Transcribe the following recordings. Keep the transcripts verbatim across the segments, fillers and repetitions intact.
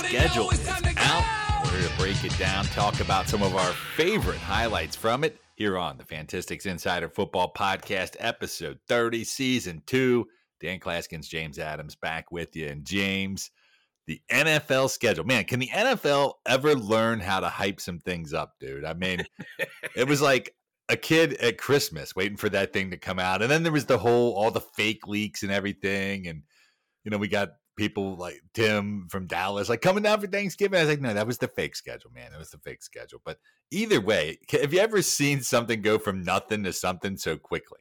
schedule is out. We're going to break it down, talk about some of our favorite highlights from it here on the Fantistics Insider Football Podcast, episode thirty, season two. Dan Klaskins, James Adams back with you. And James, the N F L schedule. Man, can the N F L ever learn how to hype some things up, dude? I mean, it was like a kid at Christmas waiting for that thing to come out. And then there was the whole, all the fake leaks and everything. And, you know, we got people like Tim from Dallas, like coming down for Thanksgiving. I was like, no, that was the fake schedule, man. It was the fake schedule. But either way, have you ever seen something go from nothing to something so quickly?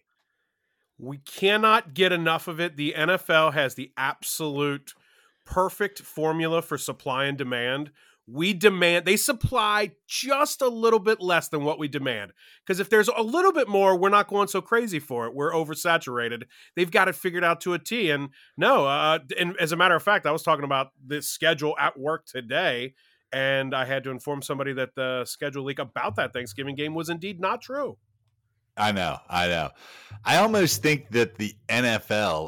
We cannot get enough of it. The N F L has the absolute perfect formula for supply and demand. We demand, they supply just a little bit less than what we demand. Because if there's a little bit more, we're not going so crazy for it. We're oversaturated. They've got it figured out to a T. And no, uh, and as a matter of fact, I was talking about this schedule at work today, and I had to inform somebody that the schedule leak about that Thanksgiving game was indeed not true. I know, I know. I almost think that the N F L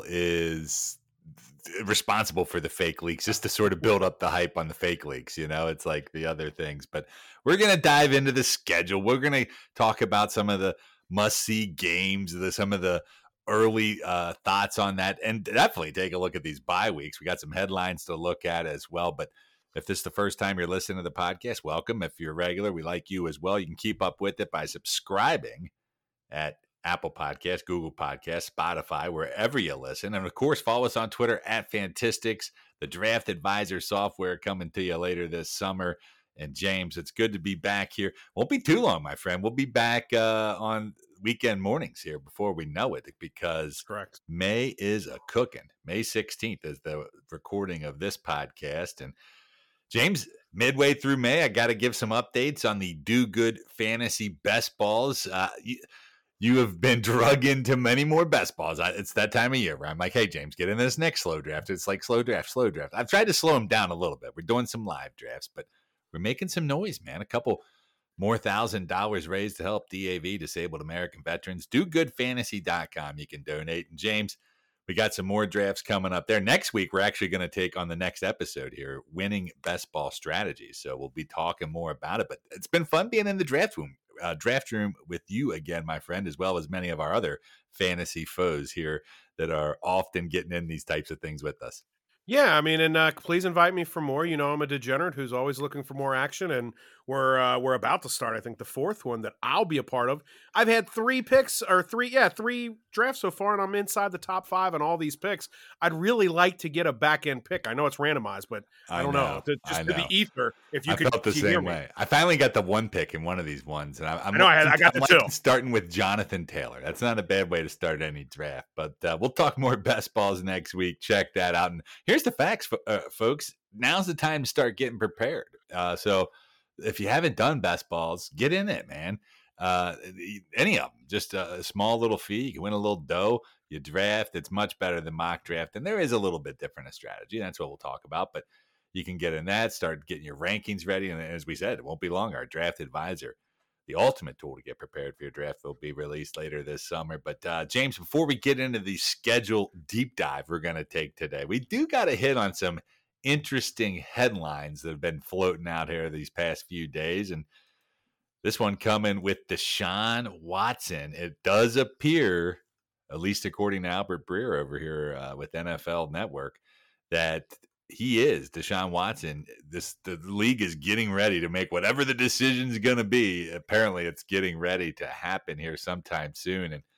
is responsible for the fake leaks just to sort of build up the hype on the fake leaks. You know, it's like the other things. But we're going to dive into the schedule. We're going to talk about some of the must-see games, the, some of the early uh, thoughts on that, and definitely take a look at these bye weeks. We got some headlines to look at as well. But if this is the first time you're listening to the podcast, welcome. If you're regular, we like you as well. You can keep up with it by subscribing at Apple Podcasts, Google Podcasts, Spotify, wherever you listen. And, of course, follow us on Twitter at Fantistics, the Draft Advisor software coming to you later this summer. And, James, it's good to be back here. Won't be too long, my friend. We'll be back uh, on weekend mornings here before we know it, because Correct. May is a cooking. May sixteenth is the recording of this podcast. And, James, midway through May, I got to give some updates on the Do Good Fantasy Best Balls. Uh, you, You have been drug into many more best balls. It's that time of year where I'm like, hey, James, get in this next slow draft. It's like slow draft, slow draft. I've tried to slow them down a little bit. We're doing some live drafts, but we're making some noise, man. A couple more thousand dollars raised to help D A V, Disabled American Veterans. do good fantasy dot com. You can donate. And, James, we got some more drafts coming up there. Next week, we're actually going to take on the next episode here, winning best ball strategies. So we'll be talking more about it. But it's been fun being in the draft room. Uh, draft room with you again, my friend, as well as many of our other fantasy foes here that are often getting in these types of things with us. Yeah, I mean, and uh, please invite me for more. You know, I'm a degenerate who's always looking for more action, and we're uh, we're about to start, I think, the fourth one that I'll be a part of. I've had three picks, or three, yeah, three drafts so far, and I'm inside the top five on all these picks. I'd really like to get a back end pick. I know it's randomized, but I, I don't know. know. Just to the ether, if you I could felt the same way. I finally got the one pick in one of these ones, and I, I'm I know I, had, I got I'm the two. Starting with Jonathan Taylor. That's not a bad way to start any draft, but uh, we'll talk more best balls next week. Check that out. And here's the facts, uh, folks. Now's the time to start getting prepared. Uh, so if you haven't done best balls, get in it, man. Uh, any of them, just a, a small little fee. You can win a little dough. You draft. It's much better than mock draft. And there is a little bit different a strategy. That's what we'll talk about. But you can get in that, start getting your rankings ready. And as we said, it won't be long. Our Draft Advisor, the ultimate tool to get prepared for your draft, will be released later this summer. But uh, James, before we get into the schedule deep dive we're going to take today, we do got to hit on some interesting headlines that have been floating out here these past few days. And this one coming with Deshaun Watson. It does appear, at least according to Albert Breer over here uh, with N F L Network, that he is Deshaun Watson. This the league is getting ready to make whatever the decision is going to be. Apparently, it's getting ready to happen here sometime soon, and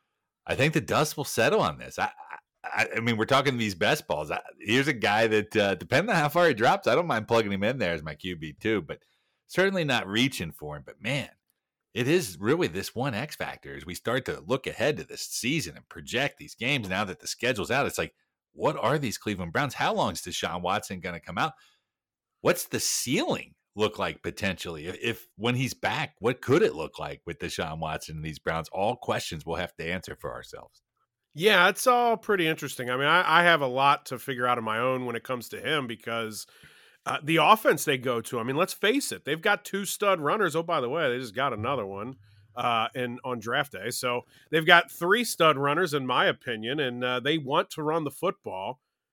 I think the dust will settle on this. I, I, I mean, we're talking these best balls. I, here's a guy that, uh, depending on how far he drops, I don't mind plugging him in there as my Q B too, but certainly not reaching for him. But man, it is really this one X factor as we start to look ahead to this season and project these games. Now that the schedule's out, it's like, what are these Cleveland Browns? How long is Deshaun Watson going to come out? What's the ceiling look like potentially? If, if when he's back, what could it look like with Deshaun Watson and these Browns? All questions we'll have to answer for ourselves. Yeah, it's all pretty interesting. I mean, I, I have a lot to figure out on my own when it comes to him because uh, the offense they go to, I mean, let's face it, they've got two stud runners. Oh, by the way, they just got another one. Uh, in on draft day. So they've got three stud runners, in my opinion, and uh, they want to run the football.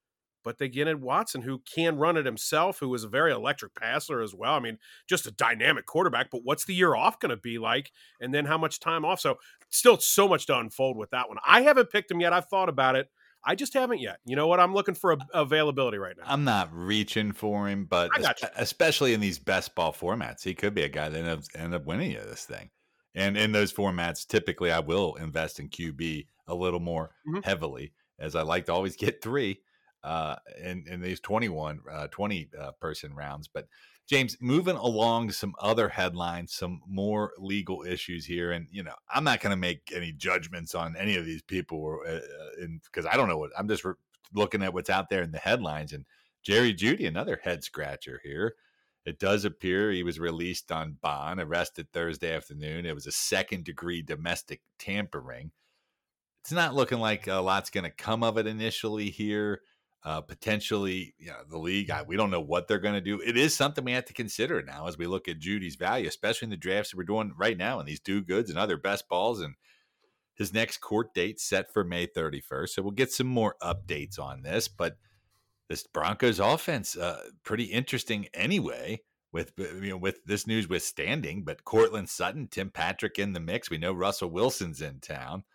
but they get in Watson, who can run it himself, who is a very electric passer as well. I mean, just a dynamic quarterback, but what's the year off going to be like? And then how much time off? So still so much to unfold with that one. I haven't picked him yet. I've thought about it. I just haven't yet. You know what? I'm looking for a, availability right now. I'm not reaching for him, but especially in these best ball formats, he could be a guy that ends up, end up winning you this thing. And in those formats, typically I will invest in Q B a little more mm-hmm. heavily, as I like to always get three uh, in, in these twenty-one, uh, twenty uh, person rounds. But James, moving along to some other headlines, some more legal issues here. And, you know, I'm not going to make any judgments on any of these people uh, because I don't know what I'm just re- looking at what's out there in the headlines. And Jerry Jeudy, another head scratcher here. It does appear he was released on bond, arrested Thursday afternoon. It was a second degree domestic tampering. It's not looking like a lot's going to come of it initially here. Uh, potentially, you know, the league, I, we don't know what they're going to do. It is something we have to consider now as we look at Jeudy's value, especially in the drafts that we're doing right now and these do goods and other best balls. And his next court date set for May thirty-first. So we'll get some more updates on this. But this Broncos offense, uh, pretty interesting anyway, with you know with this news withstanding. But Courtland Sutton, Tim Patrick in the mix. We know Russell Wilson's in town.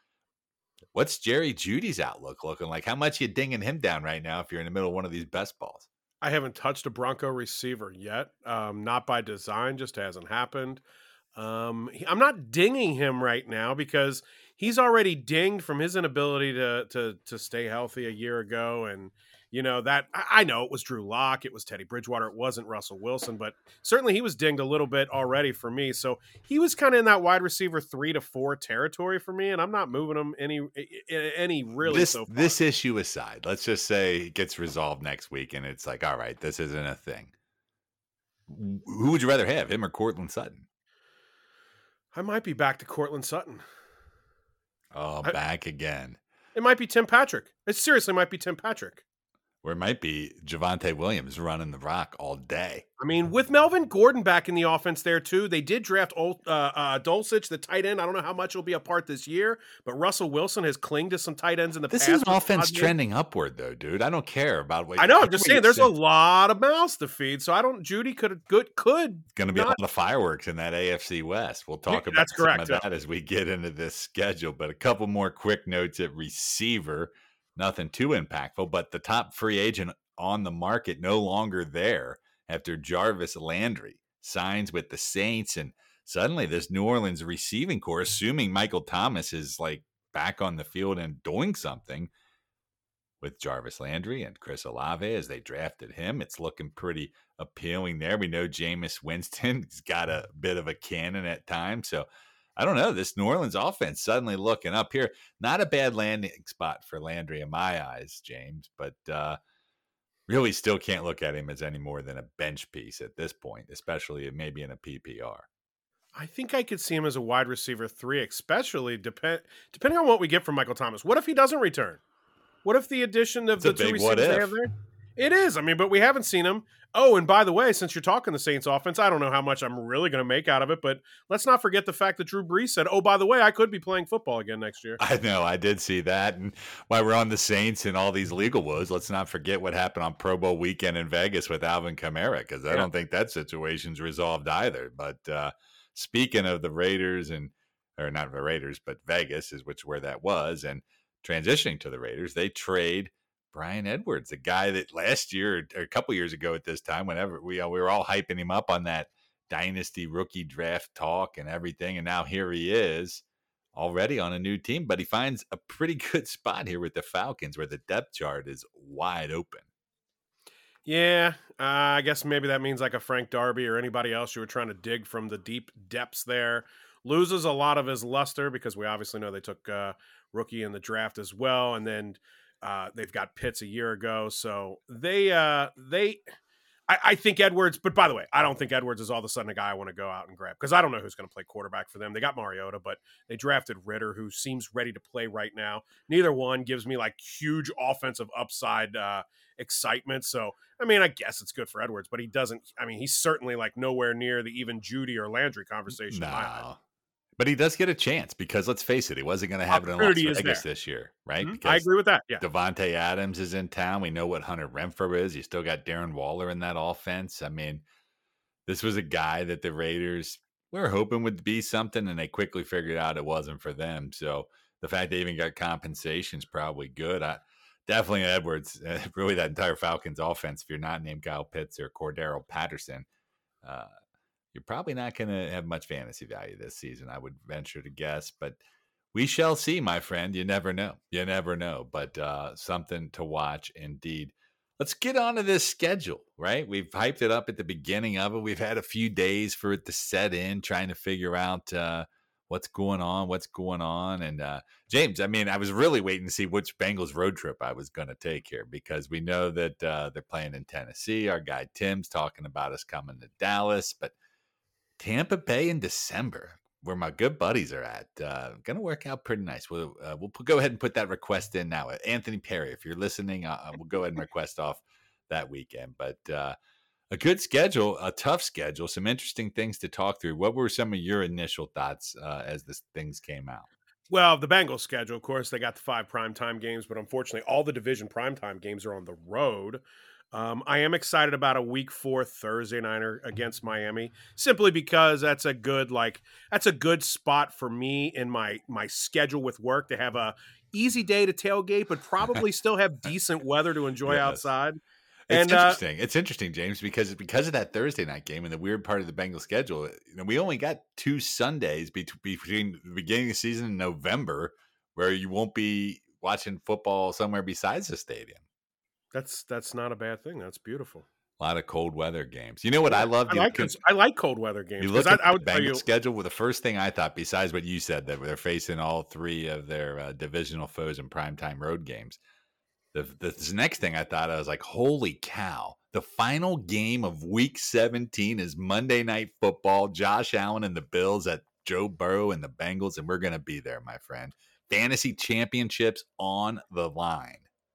What's Jerry Jeudy's outlook looking like? How much are you dinging him down right now if you're in the middle of one of these best balls? I haven't touched a Bronco receiver yet. Um, not by design, just hasn't happened. Um, I'm not dinging him right now because he's already dinged from his inability to to to stay healthy a year ago. And, you know, that I know it was Drew Lock, it was Teddy Bridgewater, it wasn't Russell Wilson, but certainly he was dinged a little bit already for me. So he was kind of in that wide receiver three to four territory for me, and I'm not moving him any any really. This so far. This issue aside, let's just say it gets resolved next week, and it's like, all right, this isn't a thing. Who would you rather have, him or Courtland Sutton? I might be back to Courtland Sutton. Oh, I, back again. It might be Tim Patrick. It seriously might be Tim Patrick. Or it might be Javonte Williams running the rock all day. I mean, with Melvin Gordon back in the offense there, too, they did draft old, uh, uh, Dulcich, the tight end. I don't know how much will be a part this year, but Russell Wilson has clinged to some tight ends in the this past. This is an offense trending upward, though, dude. I don't care about what I know. I'm just saying there's a lot of mouths to feed, so I don't – Jeudy could – could, could going to be not, a lot of fireworks in that A F C West. We'll talk about that's some correct, of yeah. that as we get into this schedule, but a couple more quick notes at receiver. Nothing too impactful, but the top free agent on the market no longer there after Jarvis Landry signs with the Saints. And suddenly this New Orleans receiving core, assuming Michael Thomas is like back on the field and doing something with Jarvis Landry and Chris Olave as they drafted him, it's looking pretty appealing there. We know Jameis Winston's got a bit of a cannon at times. So I don't know, this New Orleans offense suddenly looking up here. Not a bad landing spot for Landry in my eyes, James, but uh, really still can't look at him as any more than a bench piece at this point, especially maybe in a P P R. I think I could see him as a wide receiver three, especially depend depending on what we get from Michael Thomas. What if he doesn't return? What if the addition of it's the two receivers they have there? It is. I mean, but we haven't seen him. Oh, and by the way, since you're talking the Saints offense, I don't know how much I'm really going to make out of it, but let's not forget the fact that Drew Brees said, oh, by the way, I could be playing football again next year. I know. I did see that. And while we're on the Saints and all these legal woes, let's not forget what happened on Pro Bowl weekend in Vegas with Alvin Kamara, because I yeah. don't think that situation's resolved either. But uh, speaking of the Raiders and, or not the Raiders, but Vegas is which where that was. And transitioning to the Raiders, they trade Bryan Edwards, the guy that last year or a couple years ago at this time, whenever we, uh, we were all hyping him up on that dynasty rookie draft talk and everything. And now here he is already on a new team, but he finds a pretty good spot here with the Falcons where the depth chart is wide open. Yeah, uh, I guess maybe that means like a Frank Darby or anybody else who were trying to dig from the deep depths there. Loses a lot of his luster because we obviously know they took uh, rookie in the draft as well. And then Uh, they've got Pitts a year ago, so they uh, they. I, I think Edwards, but by the way, I don't think Edwards is all of a sudden a guy I want to go out and grab because I don't know who's going to play quarterback for them. They got Mariota, but they drafted Ritter, who seems ready to play right now. Neither one gives me like huge offensive upside uh, excitement. So I mean, I guess it's good for Edwards, but he doesn't. I mean, he's certainly like nowhere near the even Jeudy or Landry conversation. No. But he does get a chance because let's face it, he wasn't going to have it in Las Opportunity is Vegas there. this year, right? Mhm. I Because agree with that. Yeah. Devontae Adams is in town. We know what Hunter Renfrow is. You still got Darren Waller in that offense. I mean, this was a guy that the Raiders were hoping would be something, and they quickly figured out it wasn't for them. So the fact they even got compensation is probably good. I, definitely Edwards, uh, really that entire Falcons offense, if you're not named Kyle Pitts or Cordero Patterson, uh, you're probably not going to have much fantasy value this season, I would venture to guess. But we shall see, my friend. You never know. You never know. But uh, something to watch indeed. Let's get on to this schedule, right? We've hyped it up at the beginning of it. We've had a few days for it to set in, trying to figure out uh, what's going on, what's going on. And uh, James, I mean, I was really waiting to see which Bengals road trip I was going to take here because we know that uh, they're playing in Tennessee. Our guy Tim's talking about us coming to Dallas, but Tampa Bay in December, where my good buddies are at, uh, going to work out pretty nice. We'll uh, we'll put, go ahead and put that request in now. Anthony Perry, if you're listening, uh, we'll go ahead and request off that weekend. But uh, a good schedule, a tough schedule, some interesting things to talk through. What were some of your initial thoughts uh, as this things came out? Well, the Bengals schedule, of course, they got the five primetime games, but unfortunately, all the division primetime games are on the road. Um, I am excited about a week four Thursday nighter against Miami, simply because that's a good like that's a good spot for me in my my schedule with work to have a easy day to tailgate, but probably still have decent weather to enjoy Yes. outside. It's And uh, interesting. It's interesting, James, because because of that Thursday night game and the weird part of the Bengals schedule. You know, we only got two Sundays be- between the beginning of the season in November, where you won't be watching football somewhere besides the stadium. that's that's not a bad thing. That's beautiful. A lot of cold weather games. You know what I love? I You like can- this. I like cold weather games You look because at I, I the would tell Bengals you. schedule. Well, the first thing I thought, besides what you said, that they're facing all three of their uh, divisional foes in primetime road games. The, the this next thing I thought, I was like, holy cow. The final game of week seventeen is Monday Night Football. Josh Allen and the Bills at Joe Burrow and the Bengals, and we're going to be there, my friend. Fantasy championships on the line.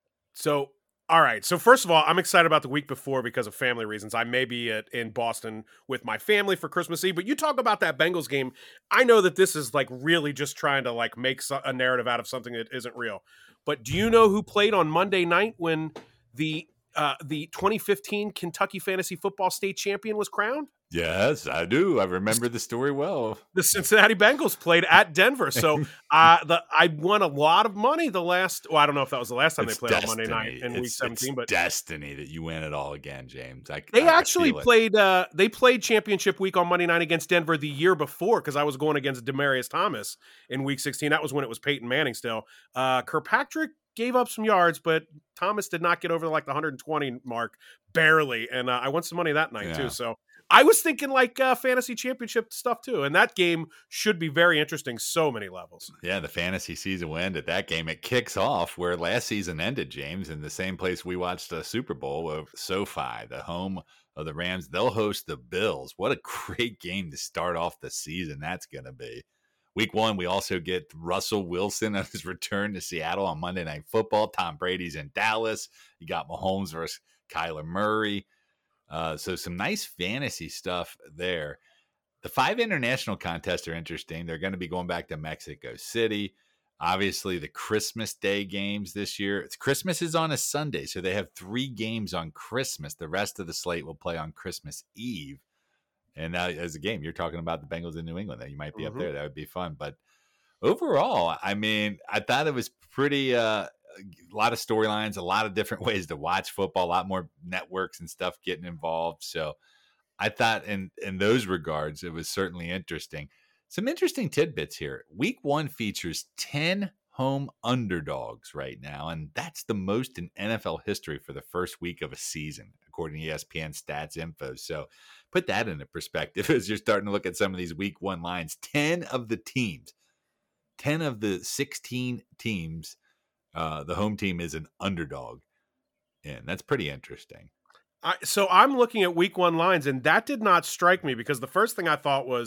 So, all right. So, first of all, I'm excited about the week before because of family reasons. I may be at, in Boston with my family for Christmas Eve, but you talk about that Bengals game. I know that this is like really just trying to like make so- a narrative out of something that isn't real. But do you know who played on Monday night when the uh, the twenty fifteen Kentucky Fantasy Football State Champion was crowned? Yes, I do. I remember the story well. The Cincinnati Bengals played at Denver. So uh, the I won a lot of money the last. Well, I don't know if that was the last time It's they played destiny. on Monday night in it's, week seventeen, it's but destiny that you win it all again, James. I, they I, actually I feel it. played. Uh, they played championship week on Monday night against Denver the year before because I was going against Demaryius Thomas in week sixteen. That was when it was Peyton Manning still. Uh, Kirkpatrick gave up some yards, but Thomas did not get over like the one hundred twenty mark barely, and uh, I won some money that night Yeah. too. So. I was thinking like uh, fantasy championship stuff too, and that game should be very interesting. So many levels. Yeah, the fantasy season will end at that game. It kicks off where last season ended, James, in the same place we watched the Super Bowl of SoFi, the home of the Rams. They'll host the Bills. What a great game to start off the season that's going to be. Week one, we also get Russell Wilson on his return to Seattle on Monday Night Football. Tom Brady's in Dallas. You got Mahomes versus Kyler Murray. Uh, so some nice fantasy stuff there. The five international contests are interesting. They're going to be going back to Mexico City. Obviously, the Christmas Day games this year. It's, Christmas is on a Sunday, so they have three games on Christmas. The rest of the slate will play on Christmas Eve. And now, as a game, you're talking about the Bengals in New England. That you might be Mhm. up there. That would be fun. But overall, I mean, I thought it was pretty. Uh, a lot of storylines, a lot of different ways to watch football, a lot more networks and stuff getting involved. So I thought in, in those regards, it was certainly interesting. Some interesting tidbits here. Week one features ten home underdogs right now, and that's the most in N F L history for the first week of a season, according to E S P N Stats Info. So put that into perspective as you're starting to look at some of these week one lines. ten of the teams, ten of the sixteen teams, Uh, the home team is an underdog, and that's pretty interesting. I, so I'm looking at week one lines, and that did not strike me because the first thing I thought was,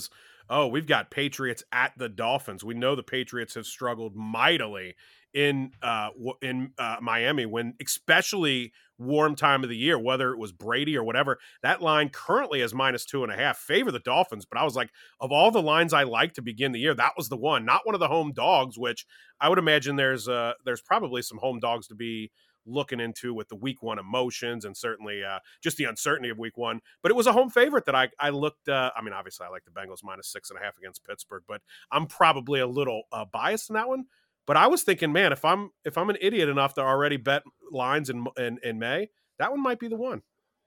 oh, we've got Patriots at the Dolphins. We know the Patriots have struggled mightily in uh, in uh, Miami when, especially warm time of the year, whether it was Brady or whatever. That line currently is minus two and a half, favor the Dolphins. But I was like, of all the lines I like to begin the year, that was the one, not one of the home dogs, which I would imagine there's uh, there's probably some home dogs to be looking into with the week one emotions and certainly uh, just the uncertainty of week one. But it was a home favorite that I, I looked, uh, I mean, obviously I like the Bengals minus six and a half against Pittsburgh, but I'm probably a little uh, biased in that one. But I was thinking, man, if I'm, if I'm an idiot enough to already bet lines in, in, in May, that one might be the one.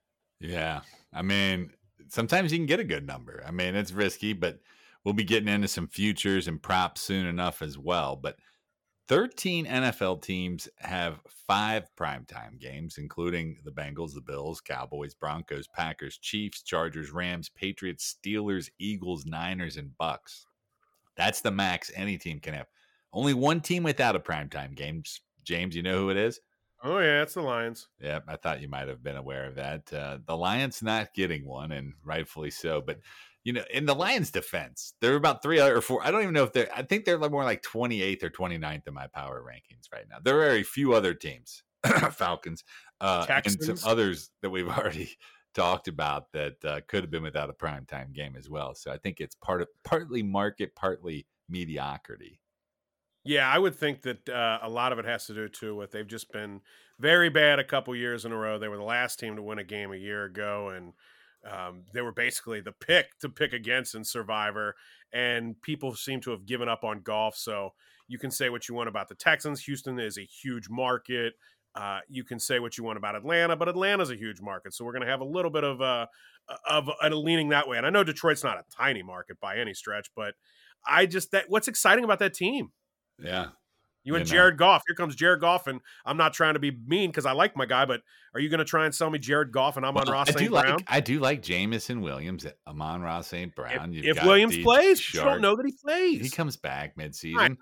Yeah. I mean, sometimes you can get a good number. I mean, it's risky, but we'll be getting into some futures and props soon enough as well. But thirteen N F L teams have five primetime games, including the Bengals, the Bills, Cowboys, Broncos, Packers, Chiefs, Chargers, Rams, Patriots, Steelers, Eagles, Niners, and Bucks. That's the max any team can have. Only one team without a primetime game. James, you know who it is? Oh, yeah, it's the Lions. Yep, I thought you might have been aware of that. Uh, the Lions not getting one, and rightfully so. But, you know, in the Lions' defense, there are about three or four. I don't even know if they're, I think they're more like twenty-eighth or twenty-ninth in my power rankings right now. There are a few other teams, Falcons, uh, and some others that we've already talked about that uh, could have been without a primetime game as well. So I think it's part of partly market, partly mediocrity. Yeah, I would think that uh, a lot of it has to do, too, with they've just been very bad a couple years in a row. They were the last team to win a game a year ago, and um, they were basically the pick to pick against in Survivor, and people seem to have given up on golf. So you can say what you want about the Texans. Houston is a huge market. Uh, you can say what you want about Atlanta, but Atlanta's a huge market. So we're going to have a little bit of a, of a leaning that way. And I know Detroit's not a tiny market by any stretch, but I just, that what's exciting about that team? Yeah. You and Jared Goff. Here comes Jared Goff, and I'm not trying to be mean because I like my guy, but are you going to try and sell me Jared Goff and Amon well, Ross Saint Brown? Like, I do like Jamison Williams, Amon-Ra Saint Brown. If, if Williams plays, you don't know that he plays. He comes back midseason.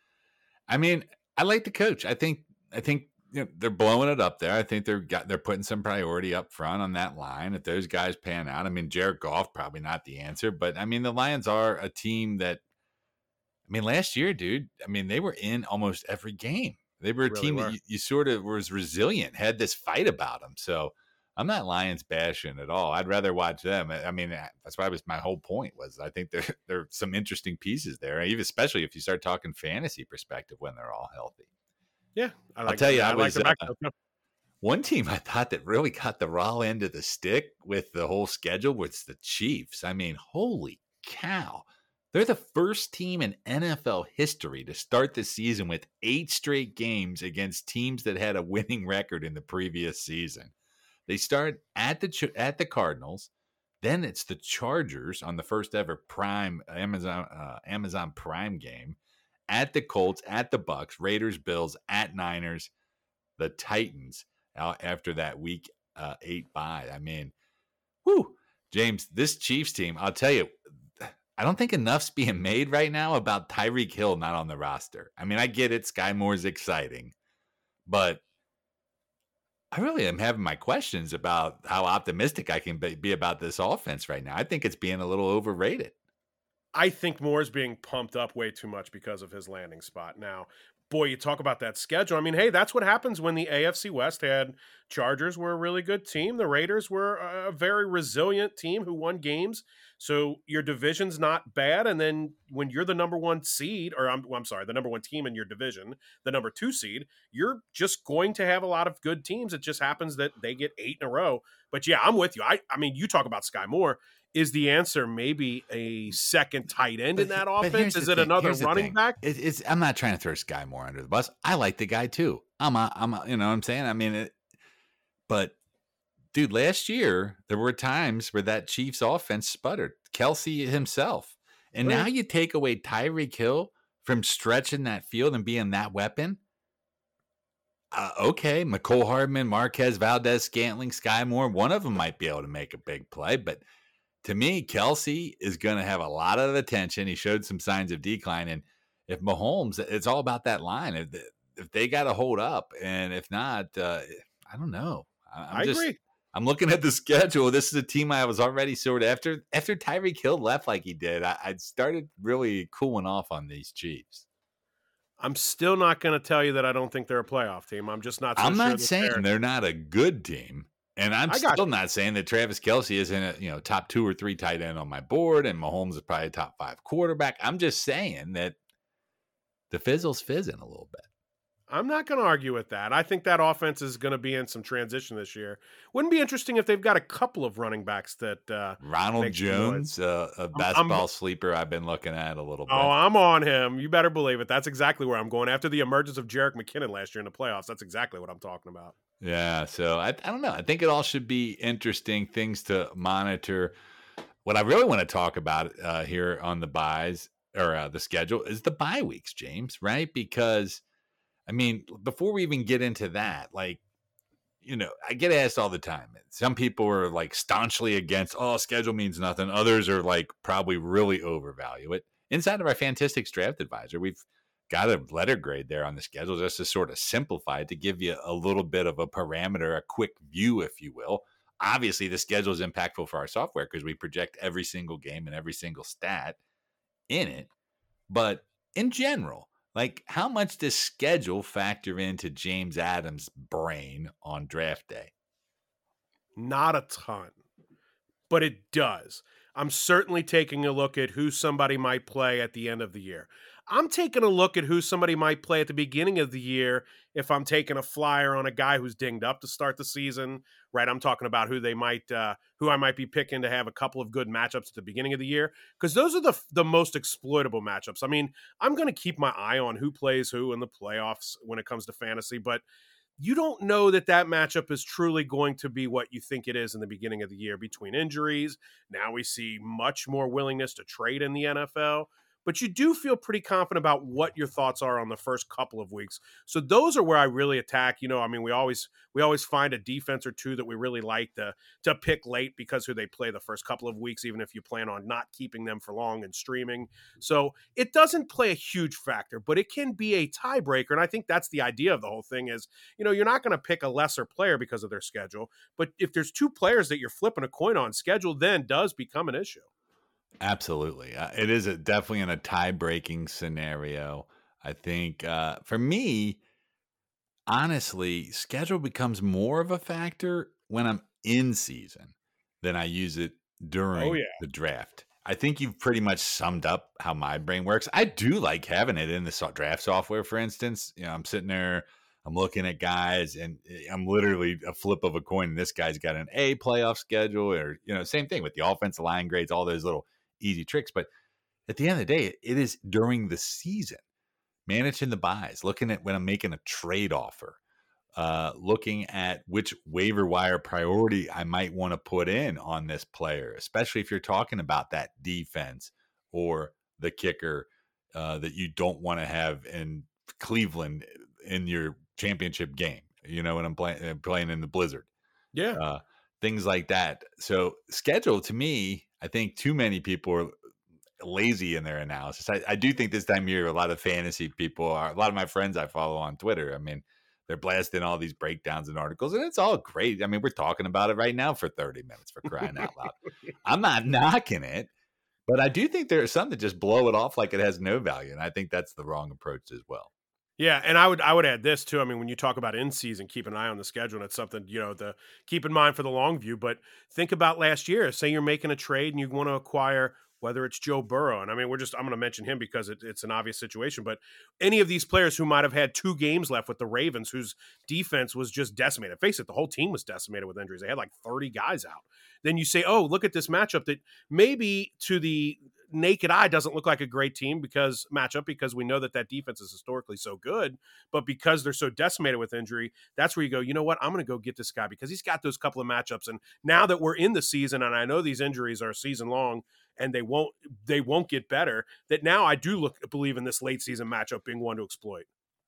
I mean, I like the coach. I think I think you know, they're blowing it up there. I think they're got they're putting some priority up front on that line. If those guys pan out, I mean, Jared Goff probably not the answer, but I mean, the Lions are a team that. I mean, last year, dude, I mean, they were in almost every game. They were a really team were. that you, you sort of was resilient, had this fight about them. So I'm not Lions bashing at all. I'd rather watch them. I mean, that's why was my whole point was I think there, there are some interesting pieces there, even especially if you start talking fantasy perspective when they're all healthy. Yeah. I like I'll tell you, I, I was like uh, one team I thought that really got the raw end of the stick with the whole schedule was the Chiefs. I mean, holy cow. They're the first team in N F L history to start the season with eight straight games against teams that had a winning record in the previous season. They start at the at the Cardinals, then it's the Chargers on the first ever Prime Amazon uh, Amazon Prime game, at the Colts, at the Bucks, Raiders, Bills, at Niners, the Titans. Uh, after that week uh, eight bye, I mean, whoo, James, this Chiefs team, I'll tell you. I don't think enough's being made right now about Tyreek Hill not on the roster. I mean, I get it. Sky Moore's exciting. But I really am having my questions about how optimistic I can be about this offense right now. I think it's being a little overrated. I think Moore's being pumped up way too much because of his landing spot. Now, boy, you talk about that schedule. I mean, hey, that's what happens when the A F C West had Chargers were a really good team. The Raiders were a very resilient team who won games. So your division's not bad. And then when you're the number one seed, or I'm, I'm sorry, the number one team in your division, the number two seed, you're just going to have a lot of good teams. It just happens that they get eight in a row. But yeah, I'm with you. I, I mean, you talk about Sky Moore. Is the answer maybe a second tight end but, in that offense? Is it thing. another here's running back? It, it's, I'm not trying to throw Sky Moore under the bus. I like the guy too. I'm a, I'm a, you know what I'm saying? I mean, it, but dude, last year there were times where that Chiefs offense sputtered. Kelsey himself. And right. now you take away Tyreek Hill from stretching that field and being that weapon. Uh, okay, McCole Hardman, Marquez Valdez, Scantling, Sky Moore, one of them might be able to make a big play, but to me, Kelsey is going to have a lot of attention. He showed some signs of decline. And if Mahomes, it's all about that line. If, if they got to hold up, and if not, uh, I don't know. I'm I just, agree. I'm looking at the schedule. This is a team I was already sort of after after Tyreek Hill left like he did. I, I started really cooling off on these Chiefs. I'm still not going to tell you that I don't think they're a playoff team. I'm just not so I'm sure not that saying they're, they're not a good team. And I'm I got still you. not saying that Travis Kelce isn't a you know top two or three tight end on my board, and Mahomes is probably a top five quarterback. I'm just saying that the fizzle's fizzing a little bit. I'm not going to argue with that. I think that offense is going to be in some transition this year. Wouldn't be interesting if they've got a couple of running backs that uh, Ronald make some Jones, uh, a best I'm- ball sleeper I've been looking at a little bit. Oh, I'm on him. You better believe it. That's exactly where I'm going. After the emergence of Jerick McKinnon last year in the playoffs, that's exactly what I'm talking about. Yeah, so I, I don't know. I think it all should be interesting things to monitor. What I really want to talk about uh, here on the buys or uh, the schedule is the bye weeks, James, right? Because, I mean, before we even get into that, like, you know, I get asked all the time. Some people are like staunchly against, oh, schedule means nothing. Others are like probably really overvalue it. Inside of our Fantastics Draft Advisor, we've got a letter grade there on the schedule just to sort of simplify it, to give you a little bit of a parameter, a quick view, if you will. Obviously, the schedule is impactful for our software because we project every single game and every single stat in it. But in general, like, how much does schedule factor into James Adams' brain on draft day? Not a ton, but it does. I'm certainly taking a look at who somebody might play at the end of the year. I'm taking a look at who somebody might play at the beginning of the year if I'm taking a flyer on a guy who's dinged up to start the season, right? I'm talking about who they might, uh, who I might be picking to have a couple of good matchups at the beginning of the year, because those are the the most exploitable matchups. I mean, I'm going to keep my eye on who plays who in the playoffs when it comes to fantasy, but you don't know that that matchup is truly going to be what you think it is in the beginning of the year between injuries. Now we see much more willingness to trade in the N F L, but you do feel pretty confident about what your thoughts are on the first couple of weeks. So those are where I really attack. You know, I mean, we always we always find a defense or two that we really like to to pick late because who they play the first couple of weeks, even if you plan on not keeping them for long and streaming. So it doesn't play a huge factor, but it can be a tiebreaker. And I think that's the idea of the whole thing is, you know, you're not going to pick a lesser player because of their schedule. But if there's two players that you're flipping a coin on, schedule then does become an issue. Absolutely. Uh, it is a, definitely in a tie-breaking scenario. I think uh, for me, honestly, schedule becomes more of a factor when I'm in season than I use it during Oh, yeah. the draft. I think you've pretty much summed up how my brain works. I do like having it in the so- draft software, for instance. You know, I'm sitting there, I'm looking at guys, and I'm literally a flip of a coin. And this guy's got an A playoff schedule, or, you know, same thing with the offensive line grades, all those little easy tricks. But at the end of the day, it is during the season, managing the buys, looking at when I'm making a trade offer, uh, looking at which waiver wire priority I might want to put in on this player, especially if you're talking about that defense or the kicker uh, that you don't want to have in Cleveland in your championship game. You know, when I'm playing playing in the blizzard. Yeah. Uh, things like that. So schedule, to me, I think too many people are lazy in their analysis. I, I do think this time of year, a lot of fantasy people are, a lot of my friends I follow on Twitter, I mean, they're blasting all these breakdowns and articles, and it's all great. I mean, we're talking about it right now for thirty minutes, for crying out loud. I'm not knocking it, but I do think there are some that just blow it off like it has no value, and I think that's the wrong approach as well. Yeah, and I would I would add this too. I mean, when you talk about in season, keep an eye on the schedule, and it's something, you know, the keep in mind for the long view. But think about last year. Say you're making a trade and you want to acquire, whether it's Joe Burrow, and I mean, we're just I'm going to mention him because it, it's an obvious situation. But any of these players who might have had two games left with the Ravens, whose defense was just decimated. Face it, the whole team was decimated with injuries. They had like thirty guys out. Then you say, oh, look at this matchup that maybe to the naked eye doesn't look like a great team because matchup because we know that that defense is historically so good, but because they're so decimated with injury, that's where you go, you know what, I'm going to go get this guy because he's got those couple of matchups. And now that we're in the season, and I know these injuries are season long and they won't they won't get better, that now I do look believe in this late season matchup being one to exploit.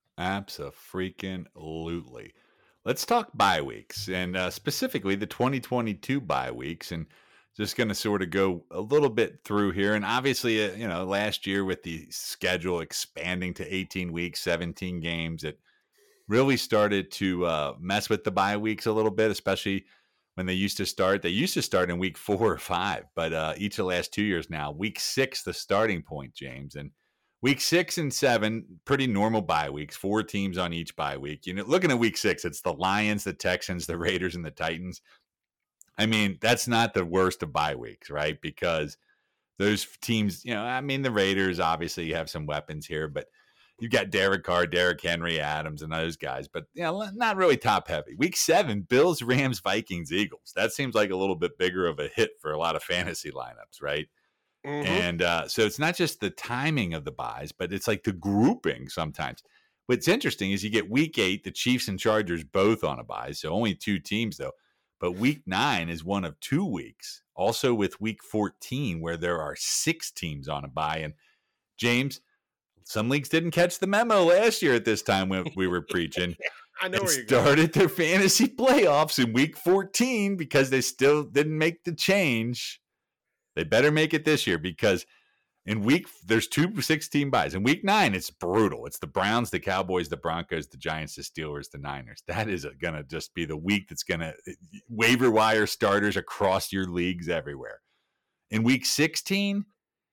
Abso-freaking-lutely. Let's talk bye weeks, and uh, specifically the twenty twenty-two bye weeks, and just going to sort of go a little bit through here. And obviously, uh, you know, last year with the schedule expanding to eighteen weeks, seventeen games, it really started to uh, mess with the bye weeks a little bit, especially when they used to start. They used to start in week four or five, but uh, each of the last two years now, week six, the starting point, James. And week six and seven, pretty normal bye weeks, four teams on each bye week. You know, looking at week six, it's the Lions, the Texans, the Raiders, and the Titans. I mean, that's not the worst of bye weeks, right? Because those teams, you know, I mean, the Raiders, obviously, you have some weapons here, but you've got Derek Carr, Derrick Henry, Adams, and those guys, but you know, not really top heavy. Week seven, Bills, Rams, Vikings, Eagles. That seems like a little bit bigger of a hit for a lot of fantasy lineups, right? Mm-hmm. And uh, so it's not just the timing of the buys, but it's like the grouping sometimes. What's interesting is you get week eight, the Chiefs and Chargers both on a buy, so only two teams though. But week nine is one of two weeks. Also with week fourteen, where there are six teams on a bye. And James, some leagues didn't catch the memo last year at this time when we were preaching. I know where you're started going. Their fantasy playoffs in week fourteen because they still didn't make the change. They better make it this year because in week, there's two six-team buys. In week nine, it's brutal. It's the Browns, the Cowboys, the Broncos, the Giants, the Steelers, the Niners. That is going to just be the week that's going to waiver wire starters across your leagues everywhere. In week sixteen,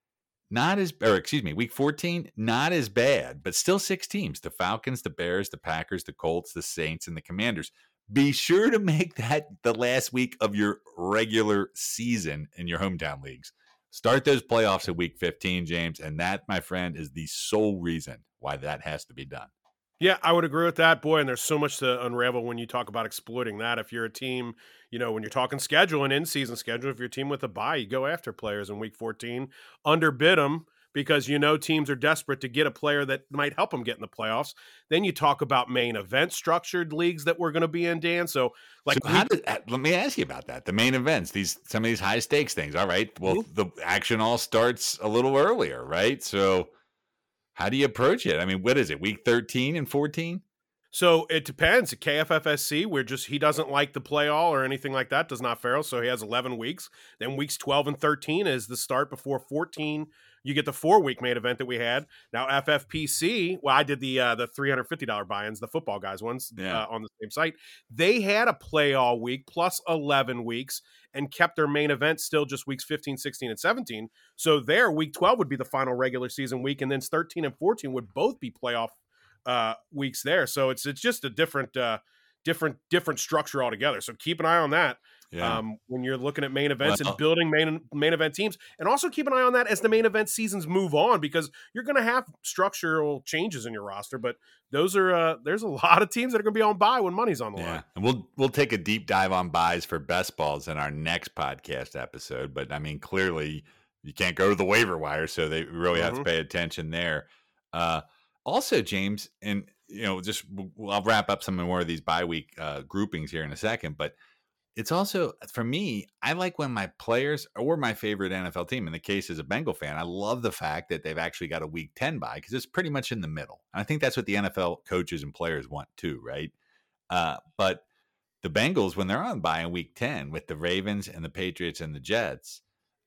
not as, or excuse me, week fourteen, not as bad, but still six teams. The Falcons, the Bears, the Packers, the Colts, the Saints, and the Commanders. Be sure to make that the last week of your regular season in your hometown leagues. Start those playoffs at week fifteen, James, and that, my friend, is the sole reason why that has to be done. Yeah, I would agree with that, boy, and there's so much to unravel when you talk about exploiting that. If you're a team, you know, when you're talking schedule and in-season schedule, if you're a team with a bye, you go after players in week fourteen, underbid them because you know teams are desperate to get a player that might help them get in the playoffs. Then you talk about main event structured leagues that we're going to be in, Dan. So, like, so how did, let me ask you about that. The main events, these some of these high stakes things. All right, well, mm-hmm. the action all starts a little earlier, right? So, how do you approach it? I mean, what is it? Week thirteen and fourteen? So it depends. At K F F S C, we're just he doesn't like the play all or anything like that. Does not Farrell, so he has eleven weeks. Then weeks twelve and thirteen is the start before fourteen. You get the four week main event that we had. Now F F P C, well, I did the uh, the three hundred fifty dollars buy-ins, the football guys ones yeah. uh, on the same site. They had a play all week plus eleven weeks and kept their main event still just weeks fifteen, sixteen, and seventeen. So there, week twelve would be the final regular season week, and then thirteen and fourteen would both be playoff uh, weeks there. So it's it's just a different uh, different different structure altogether. So keep an eye on that. Yeah. Um, when you're looking at main events well, and building main main event teams, and also keep an eye on that as the main event seasons move on, because you're going to have structural changes in your roster. But those are uh, there's a lot of teams that are going to be on bye when money's on the yeah. line. And we'll we'll take a deep dive on buys for best balls in our next podcast episode. But I mean, clearly you can't go to the waiver wire, so they really have mm-hmm. to pay attention there. Uh, also, James, and you know, just I'll wrap up some more of these bye week uh, groupings here in a second, but. It's also, for me, I like when my players or my favorite N F L team, in the case as a Bengal fan, I love the fact that they've actually got a week ten bye because it's pretty much in the middle. And I think that's what the N F L coaches and players want too, right? Uh, but the Bengals, when they're on bye in week ten with the Ravens and the Patriots and the Jets,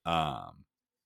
um,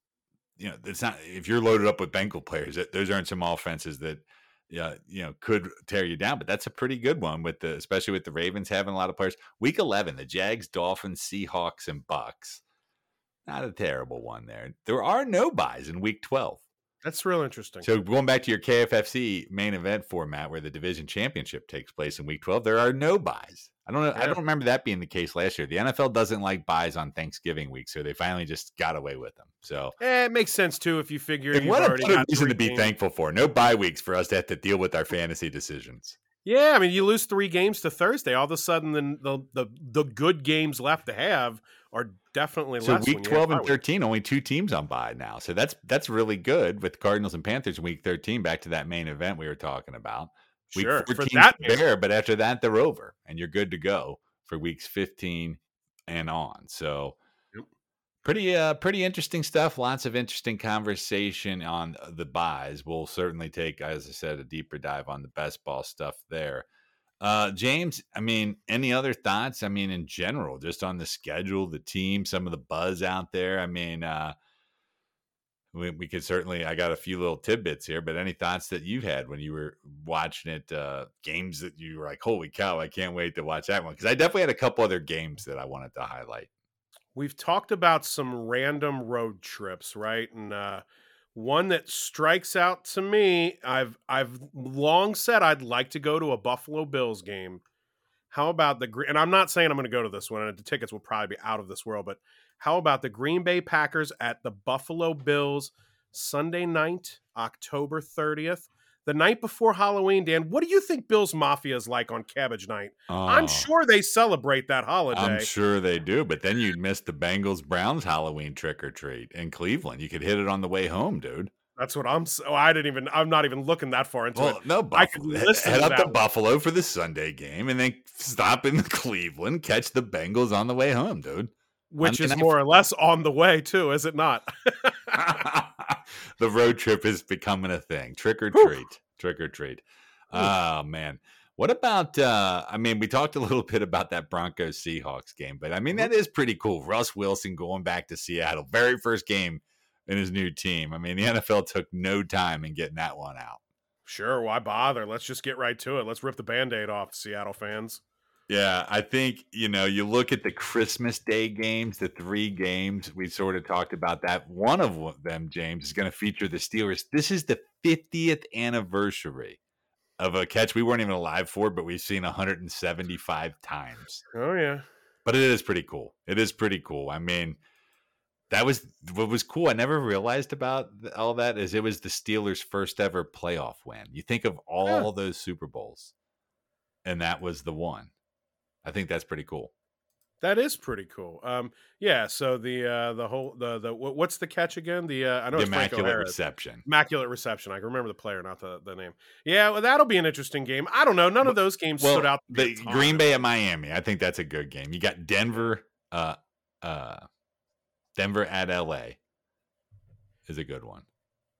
you know, it's not, if you're loaded up with Bengal players, those aren't some offenses that, yeah, you know, could tear you down, but that's a pretty good one with the, especially with the Ravens having a lot of players. Week eleven, the Jags, Dolphins, Seahawks, and Bucks. Not a terrible one there. There are no buys in week twelve. That's real interesting. So going back to your K F F C main event format where the division championship takes place in week twelve, there are no buys. I don't know. Yeah. I don't remember that being the case last year. The N F L doesn't like buys on Thanksgiving week, so they finally just got away with them. So eh, it makes sense too if you figure you've what already a got reason to be games. thankful for. No bye weeks for us to have to deal with our fantasy decisions. Yeah, I mean, you lose three games to Thursday. All of a sudden, the the the, the good games left to have are definitely so less. So week twelve and thirteen, only two teams on bye now. So that's that's really good with Cardinals and Panthers in week thirteen. Back to that main event we were talking about. Week sure, fourteen for that there, but after that they're over, and you're good to go for weeks fifteen and on. So yep. pretty uh pretty interesting stuff. Lots of interesting conversation on the buys. We'll certainly take, as I said, a deeper dive on the best ball stuff there. Uh, James, I mean, any other thoughts? I mean, in general, just on the schedule, the team, some of the buzz out there. I mean, uh, we, we could certainly, I got a few little tidbits here, but any thoughts that you've had when you were watching it, uh, games that you were like, holy cow, I can't wait to watch that one. Cause I definitely had a couple other games that I wanted to highlight. We've talked about some random road trips, right? And, uh, one that strikes out to me, I've, I've long said I'd like to go to a Buffalo Bills game. How about the Green, and I'm not saying I'm going to go to this one, and the tickets will probably be out of this world, but how about the Green Bay Packers at the Buffalo Bills Sunday night, October thirtieth, the night before Halloween? Dan, what do you think Bills Mafia is like on Cabbage Night? Oh, I'm sure they celebrate that holiday. I'm sure they do, but then you'd miss the Bengals Browns Halloween trick or treat in Cleveland. You could hit it on the way home, dude. That's what I'm. So I didn't even. I'm not even looking that far into well, it. No, Buffalo. I could listen head to up that to one. Buffalo for the Sunday game, and then stop in Cleveland, catch the Bengals on the way home, dude. Which I'm, is more or less on the way too, is it not? The road trip is becoming a thing. Trick or treat, trick or treat. Oh man, what about? uh I mean, we talked a little bit about that Broncos Seahawks game, but I mean that is pretty cool. Russ Wilson going back to Seattle, very first game in his new team. I mean, the N F L took no time in getting that one out. Sure, why bother? Let's just get right to it. Let's rip the Band-Aid off, Seattle fans. Yeah, I think, you know, you look at the Christmas Day games, the three games, we sort of talked about that. One of them, James, is going to feature the Steelers. This is the fiftieth anniversary of a catch we weren't even alive for, but we've seen one hundred seventy-five times. Oh, yeah. But it is pretty cool. It is pretty cool. I mean, that was what was cool. I never realized about all that is it was the Steelers' first ever playoff win. You think of all Yeah. those Super Bowls, and that was the one. I think that's pretty cool. That is pretty cool. Um, yeah. So the uh, the whole the the what's the catch again? The uh, I know The it's Franco Immaculate Harris. Reception. Immaculate Reception. I can remember the player, not the, the name. Yeah, well, that'll be an interesting game. I don't know. None of those games Well, stood out. to me the a ton. Green Bay at Miami. I think that's a good game. You got Denver, uh, uh, Denver at L A is a good one.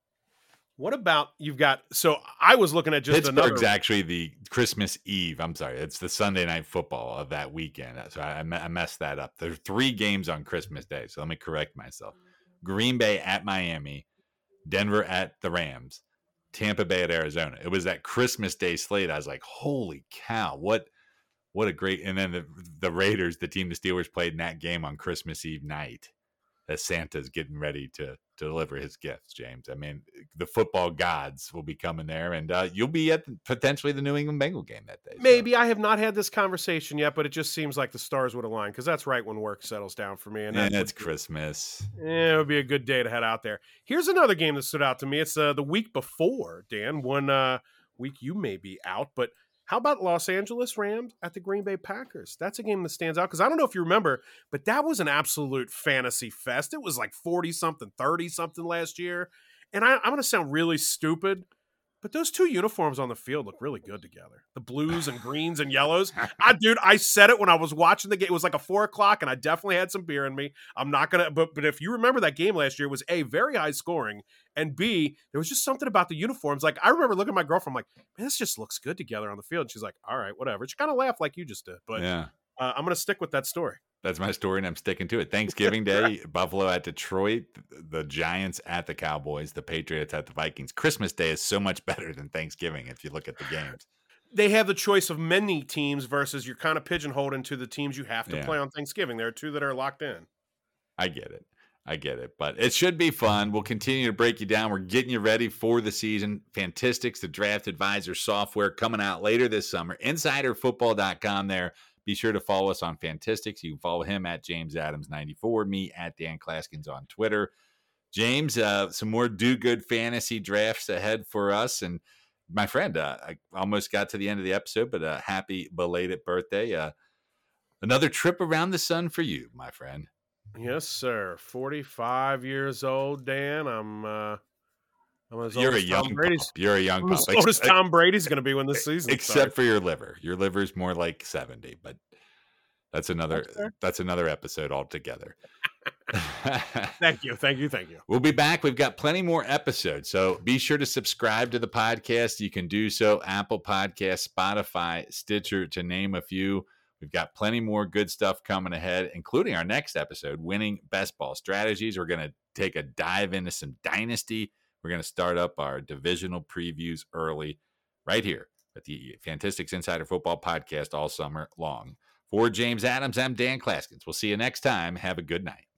What about you've got? So I was looking at just Pittsburgh's another. actually the Christmas Eve. I'm sorry, it's the Sunday night football of that weekend. So I, I messed that up. There's three games on Christmas Day. So let me correct myself. Green Bay at Miami, Denver at the Rams, Tampa Bay at Arizona. It was that Christmas Day slate. I was like, holy cow, what what a great. And then the, the Raiders, the team the Steelers played in that game on Christmas Eve night, that Santa's getting ready to, to deliver his gifts, James. I mean, the football gods will be coming there, and uh, you'll be at the, potentially the New England Bengal game that day. So. Maybe I have not had this conversation yet, but it just seems like the stars would align because that's right when work settles down for me. And, And that it's would be- Christmas. Yeah, it would be a good day to head out there. Here's another game that stood out to me. It's uh, the week before, Dan. One uh, week you may be out, but how about Los Angeles Rams at the Green Bay Packers? That's a game that stands out because I don't know if you remember, but that was an absolute fantasy fest. It was like forty-something, thirty-something last year. And I, I'm going to sound really stupid, but those two uniforms on the field look really good together. The blues and greens and yellows. I, dude, I said it when I was watching the game. It was like a four o'clock, and I definitely had some beer in me. I'm not gonna, but but if you remember that game last year, it was A, very high scoring, and B, there was just something about the uniforms. Like I remember looking at my girlfriend, I'm like, man, this just looks good together on the field. And she's like, all right, whatever. She kind of laughed like you just did, but Yeah. uh, I'm gonna stick with that story. That's my story, and I'm sticking to it. Thanksgiving Day, Buffalo at Detroit, the Giants at the Cowboys, the Patriots at the Vikings. Christmas Day is so much better than Thanksgiving if you look at the games. They have the choice of many teams versus you're kind of pigeonholed into the teams you have to Yeah. play on Thanksgiving. There are two that are locked in. I get it. I get it. But it should be fun. We'll continue to break you down. We're getting you ready for the season. Fantistics, the draft advisor software coming out later this summer. insider football dot com there. Be sure to follow us on Fantistics. You can follow him at James Adams ninety-four, me at Dan Claskins on Twitter. James, uh, some more do-good fantasy drafts ahead for us. And my friend, uh, I almost got to the end of the episode, but uh, happy belated birthday. Uh, another trip around the sun for you, my friend. Yes, sir. forty-five years old, Dan. I'm uh I'm as old You're a as Tom young Brady's. pup. You're a young I'm pup. as old as Ex- Tom Brady's going to be when this season Except starts. for your liver. Your liver's more like seventy, but that's another That's fair. that's another episode altogether. Thank you, thank you, thank you. We'll be back. We've got plenty more episodes. So be sure to subscribe to the podcast. You can do so Apple Podcasts, Spotify, Stitcher, to name a few. We've got plenty more good stuff coming ahead, including our next episode, Winning Best Ball Strategies. We're going to take a dive into some Dynasty. We're going to start up our divisional previews early right here at the Fantastics Insider Football Podcast all summer long. For James Adams, I'm Dan Klaskins. We'll see you next time. Have a good night.